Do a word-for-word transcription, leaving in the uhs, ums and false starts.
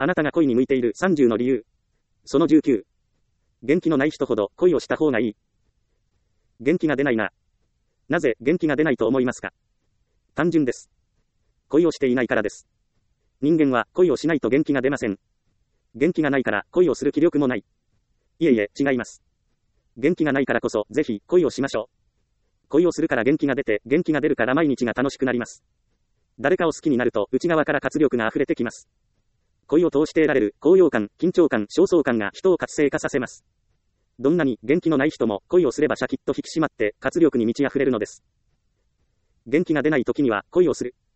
あなたが恋に向いているさんじゅうの理由。そのじゅうきゅう。元気のない人ほど恋をした方がいい。元気が出ないな。なぜ元気が出ないと思いますか？単純です。恋をしていないからです。人間は恋をしないと元気が出ません。元気がないから恋をする気力もない。いえいえ、違います。元気がないからこそぜひ恋をしましょう。恋をするから元気が出て、元気が出るから毎日が楽しくなります。誰かを好きになると内側から活力が溢れてきます。恋を通して得られる高揚感、緊張感、焦燥感が人を活性化させます。どんなに元気のない人も恋をすればシャキッと引き締まって活力に満ち溢れるのです。元気が出ない時には恋をする。